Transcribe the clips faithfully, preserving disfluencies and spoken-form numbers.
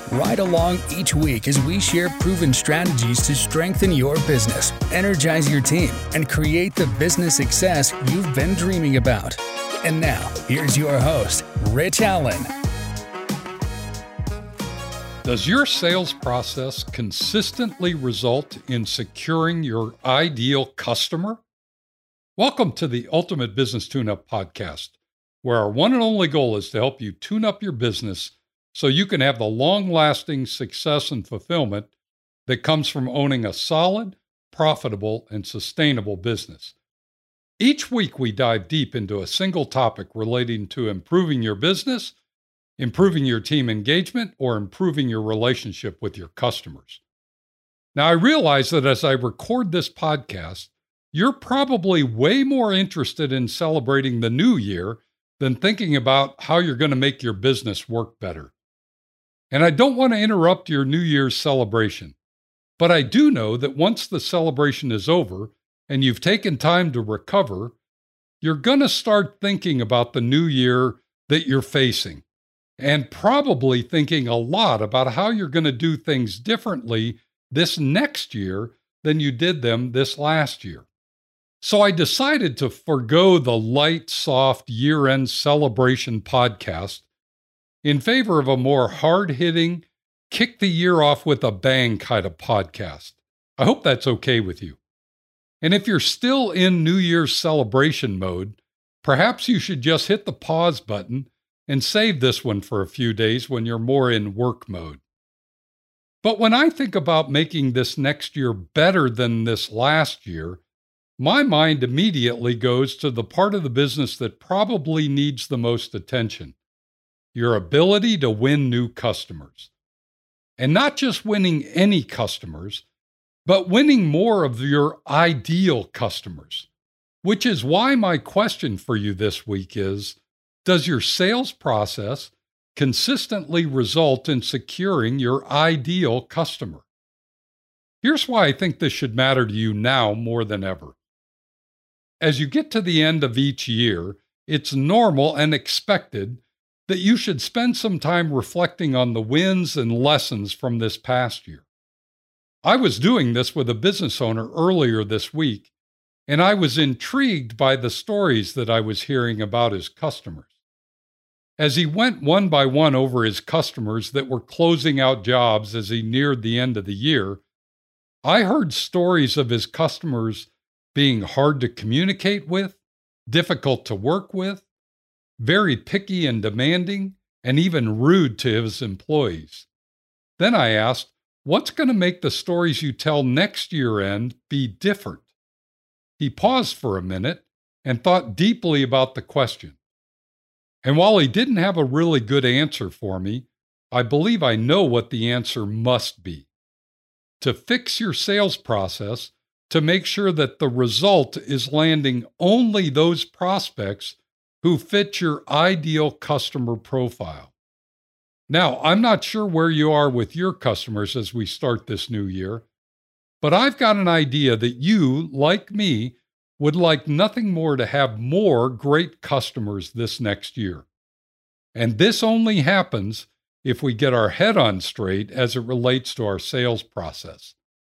Ride along each week as we share proven strategies to strengthen your business, energize your team, and create the business success you've been dreaming about. And now, here's your host, Rich Allen. Does your sales process consistently result in securing your ideal customer? Welcome to the Ultimate Business Tune-Up Podcast, where our one and only goal is to help you tune up your business so you can have the long-lasting success and fulfillment that comes from owning a solid, profitable, and sustainable business. Each week, we dive deep into a single topic relating to improving your business, improving your team engagement, or improving your relationship with your customers. Now, I realize that as I record this podcast, you're probably way more interested in celebrating the new year than thinking about how you're going to make your business work better. And I don't want to interrupt your New Year's celebration, but I do know that once the celebration is over and you've taken time to recover, you're going to start thinking about the new year that you're facing, and probably thinking a lot about how you're going to do things differently this next year than you did them this last year. So I decided to forgo the light, soft year-end celebration podcast in favor of a more hard-hitting, kick the year off with a bang kind of podcast. I hope that's okay with you. And if you're still in New Year's celebration mode, perhaps you should just hit the pause button and save this one for a few days when you're more in work mode. But when I think about making this next year better than this last year, my mind immediately goes to the part of the business that probably needs the most attention: your ability to win new customers. And not just winning any customers, but winning more of your ideal customers. Which is why my question for you this week is, does your sales process consistently result in securing your ideal customer? Here's why I think this should matter to you now more than ever. As you get to the end of each year, it's normal and expected that you should spend some time reflecting on the wins and lessons from this past year. I was doing this with a business owner earlier this week, and I was intrigued by the stories that I was hearing about his customers. As he went one by one over his customers that were closing out jobs as he neared the end of the year, I heard stories of his customers being hard to communicate with, difficult to work with, very picky and demanding, and even rude to his employees. Then I asked, what's going to make the stories you tell next year end be different? He paused for a minute and thought deeply about the question. And while he didn't have a really good answer for me, I believe I know what the answer must be. To fix your sales process, to make sure that the result is landing only those prospects who fit your ideal customer profile. Now, I'm not sure where you are with your customers as we start this new year, but I've got an idea that you, like me, would like nothing more to have more great customers this next year. And this only happens if we get our head on straight as it relates to our sales process.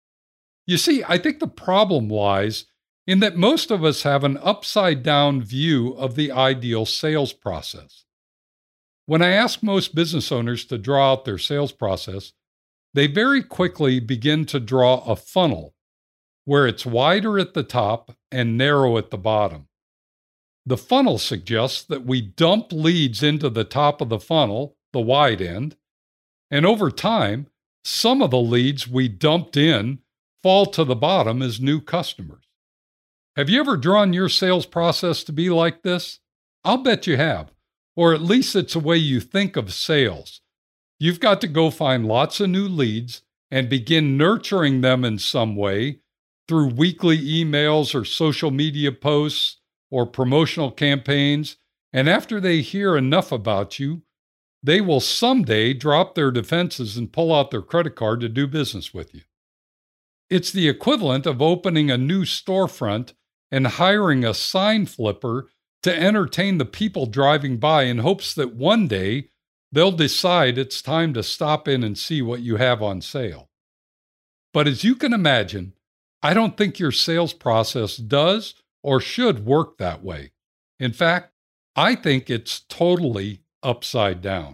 You see, I think the problem lies in that most of us have an upside-down view of the ideal sales process. When I ask most business owners to draw out their sales process, they very quickly begin to draw a funnel where it's wider at the top and narrow at the bottom. The funnel suggests that we dump leads into the top of the funnel, the wide end, and over time, some of the leads we dumped in fall to the bottom as new customers. Have you ever drawn your sales process to be like this? I'll bet you have, or at least it's a way you think of sales. You've got to go find lots of new leads and begin nurturing them in some way through weekly emails or social media posts or promotional campaigns, and after they hear enough about you, they will someday drop their defenses and pull out their credit card to do business with you. It's the equivalent of opening a new storefront and hiring a sign flipper to entertain the people driving by in hopes that one day they'll decide it's time to stop in and see what you have on sale. But as you can imagine, I don't think your sales process does or should work that way. In fact, I think it's totally upside down.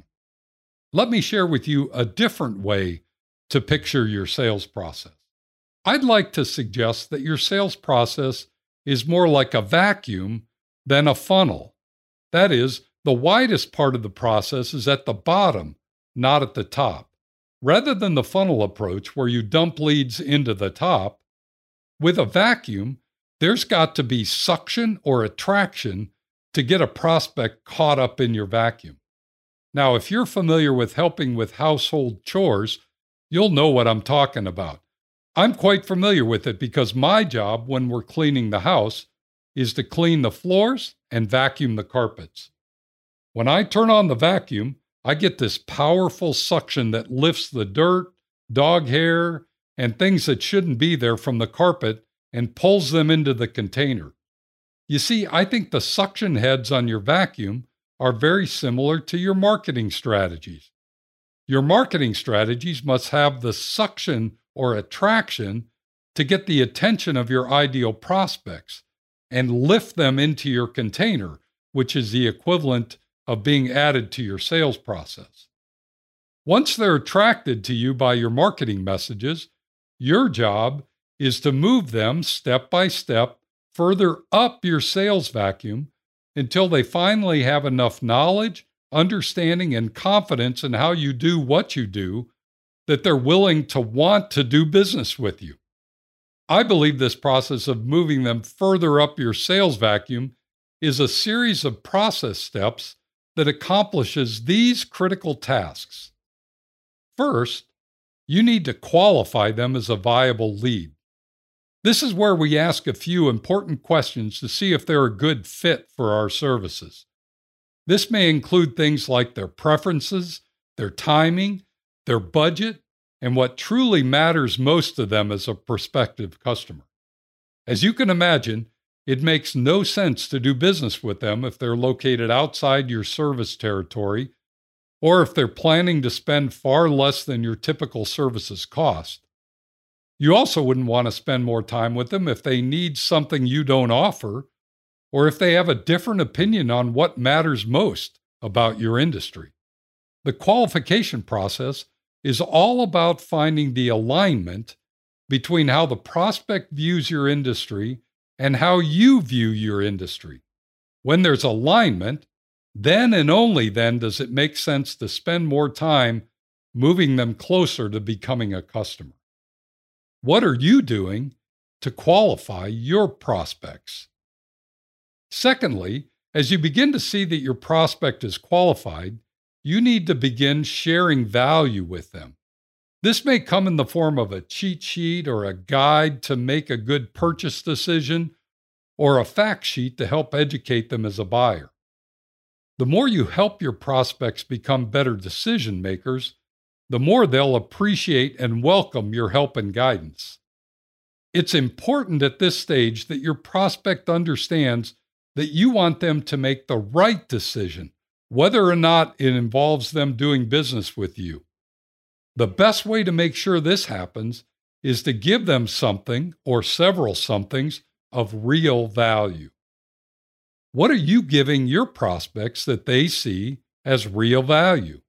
Let me share with you a different way to picture your sales process. I'd like to suggest that your sales process is more like a vacuum than a funnel. That is, the widest part of the process is at the bottom, not at the top. Rather than the funnel approach where you dump leads into the top, with a vacuum, there's got to be suction or attraction to get a prospect caught up in your vacuum. Now, if you're familiar with helping with household chores, you'll know what I'm talking about. I'm quite familiar with it because my job when we're cleaning the house is to clean the floors and vacuum the carpets. When I turn on the vacuum, I get this powerful suction that lifts the dirt, dog hair, and things that shouldn't be there from the carpet and pulls them into the container. You see, I think the suction heads on your vacuum are very similar to your marketing strategies. Your marketing strategies must have the suction or attraction to get the attention of your ideal prospects and lift them into your container, which is the equivalent of being added to your sales process. Once they're attracted to you by your marketing messages, your job is to move them step by step further up your sales vacuum until they finally have enough knowledge, understanding, and confidence in how you do what you do that they're willing to want to do business with you. I believe this process of moving them further up your sales vacuum is a series of process steps that accomplishes these critical tasks. First, you need to qualify them as a viable lead. This is where we ask a few important questions to see if they're a good fit for our services. This may include things like their preferences, their timing, their budget, and what truly matters most to them as a prospective customer. As you can imagine, it makes no sense to do business with them if they're located outside your service territory or if they're planning to spend far less than your typical services cost. You also wouldn't want to spend more time with them if they need something you don't offer or if they have a different opinion on what matters most about your industry. The qualification process is all about finding the alignment between how the prospect views your industry and how you view your industry. When there's alignment, then and only then does it make sense to spend more time moving them closer to becoming a customer. What are you doing to qualify your prospects? Secondly, as you begin to see that your prospect is qualified, you need to begin sharing value with them. This may come in the form of a cheat sheet or a guide to make a good purchase decision or a fact sheet to help educate them as a buyer. The more you help your prospects become better decision makers, the more they'll appreciate and welcome your help and guidance. It's important at this stage that your prospect understands that you want them to make the right decision, whether or not it involves them doing business with you. The best way to make sure this happens is to give them something or several somethings of real value. What are you giving your prospects that they see as real value?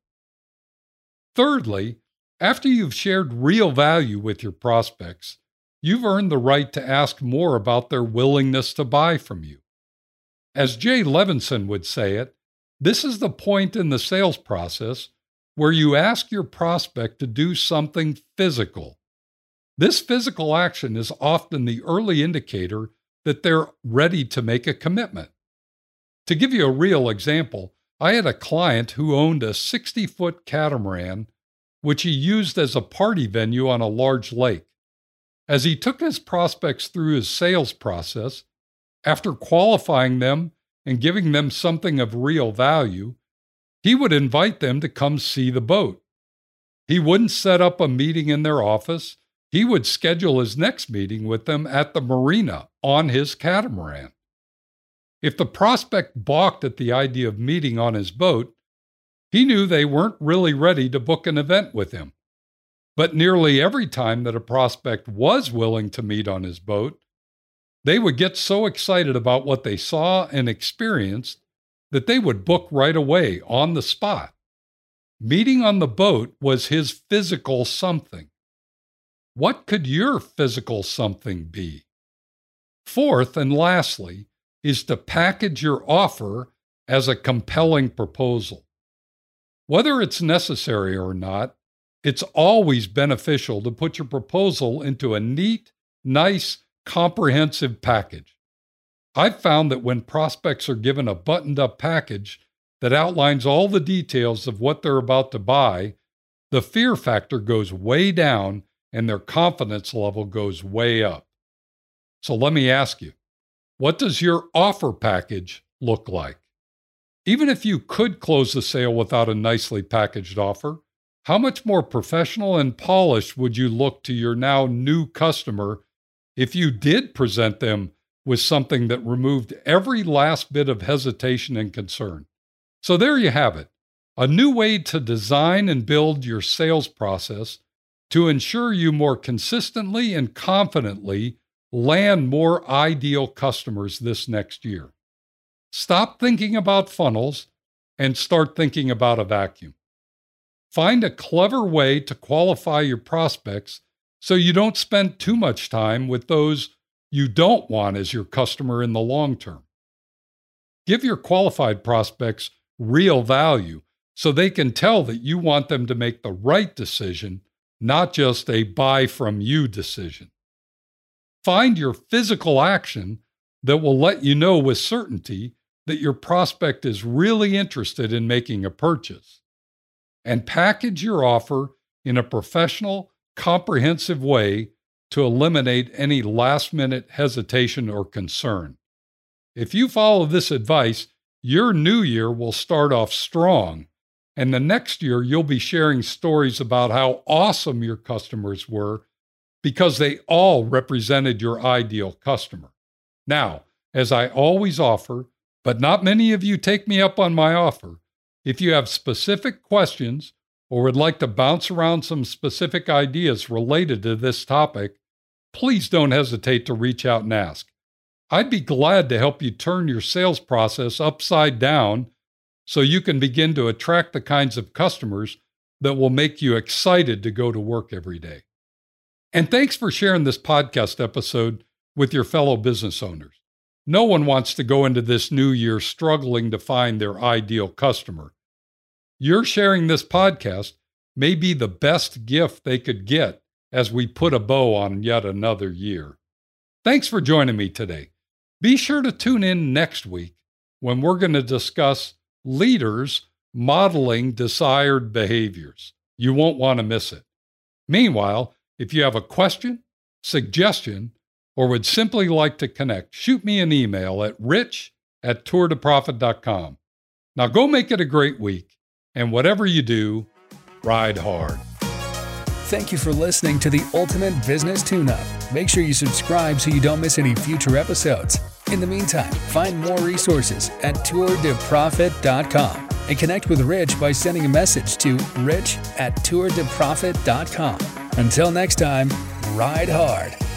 Thirdly, after you've shared real value with your prospects, you've earned the right to ask more about their willingness to buy from you. As Jay Levinson would say it, this is the point in the sales process where you ask your prospect to do something physical. This physical action is often the early indicator that they're ready to make a commitment. To give you a real example, I had a client who owned a sixty-foot catamaran, which he used as a party venue on a large lake. As he took his prospects through his sales process, after qualifying them and giving them something of real value, he would invite them to come see the boat. He wouldn't set up a meeting in their office. He would schedule his next meeting with them at the marina on his catamaran. If the prospect balked at the idea of meeting on his boat, He knew they weren't really ready to book an event with him. But nearly every time that a prospect was willing to meet on his boat, they would get so excited about what they saw and experienced that they would book right away on the spot. Meeting on the boat was his physical something. What could your physical something be? Fourth and lastly is to package your offer as a compelling proposal. Whether it's necessary or not, it's always beneficial to put your proposal into a neat, nice, comprehensive package. I've found that when prospects are given a buttoned-up package that outlines all the details of what they're about to buy, the fear factor goes way down and their confidence level goes way up. So let me ask you, what does your offer package look like? Even if you could close the sale without a nicely packaged offer, how much more professional and polished would you look to your now new customer if you did present them with something that removed every last bit of hesitation and concern? So there you have it, a new way to design and build your sales process to ensure you more consistently and confidently land more ideal customers this next year. Stop thinking about funnels and start thinking about a vacuum. Find a clever way to qualify your prospects so you don't spend too much time with those you don't want as your customer in the long term. Give your qualified prospects real value so they can tell that you want them to make the right decision, not just a buy from you decision. Find your physical action that will let you know with certainty that your prospect is really interested in making a purchase. And package your offer in a professional, comprehensive way to eliminate any last-minute hesitation or concern. If you follow this advice, your new year will start off strong, and the next year you'll be sharing stories about how awesome your customers were because they all represented your ideal customer. Now, as I always offer, but not many of you take me up on my offer, if you have specific questions or would like to bounce around some specific ideas related to this topic, please don't hesitate to reach out and ask. I'd be glad to help you turn your sales process upside down so you can begin to attract the kinds of customers that will make you excited to go to work every day. And thanks for sharing this podcast episode with your fellow business owners. No one wants to go into this new year struggling to find their ideal customer. Your sharing this podcast may be the best gift they could get as we put a bow on yet another year. Thanks for joining me today. Be sure to tune in next week when we're going to discuss leaders modeling desired behaviors. You won't want to miss it. Meanwhile, if you have a question, suggestion, or would simply like to connect, shoot me an email at rich at tour to profit dot com. Now go make it a great week, and whatever you do, ride hard. Thank you for listening to the Ultimate Business Tune-Up. Make sure you subscribe so you don't miss any future episodes. In the meantime, find more resources at tour to profit dot com and connect with Rich by sending a message to rich at tour to profit dot com. Until next time, ride hard.